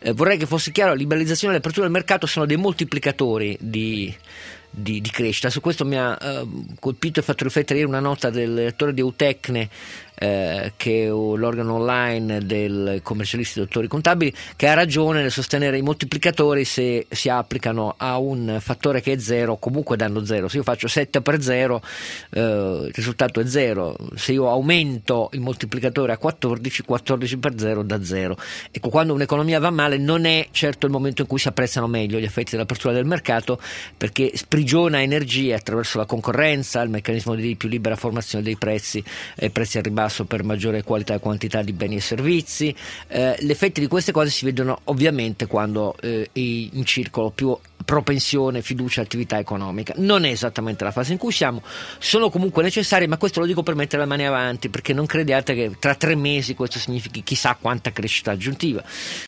vorrei che fosse chiaro, la liberalizzazione e l'apertura del mercato sono dei moltiplicatori di crescita. Su questo mi ha colpito e fatto riflettere ieri una nota del direttore di Eutecne, che è l'organo online del commercialisti e dottori contabili, che ha ragione nel sostenere i moltiplicatori, se si applicano a un fattore che è 0 comunque danno 0. Se io faccio 7 per 0 il risultato è 0, se io aumento il moltiplicatore a 14 per 0 dà 0. Ecco, quando un'economia va male non è certo il momento in cui si apprezzano meglio gli effetti dell'apertura del mercato, perché sprigiona energie attraverso la concorrenza, il meccanismo di più libera formazione dei prezzi al ribasso per maggiore qualità e quantità di beni e servizi. Gli effetti di queste cose si vedono ovviamente quando è in circolo più propensione, fiducia, attività economica. Non è esattamente la fase in cui siamo, sono comunque necessarie, ma questo lo dico per mettere le mani avanti, perché non crediate che tra 3 mesi questo significhi chissà quanta crescita aggiuntiva.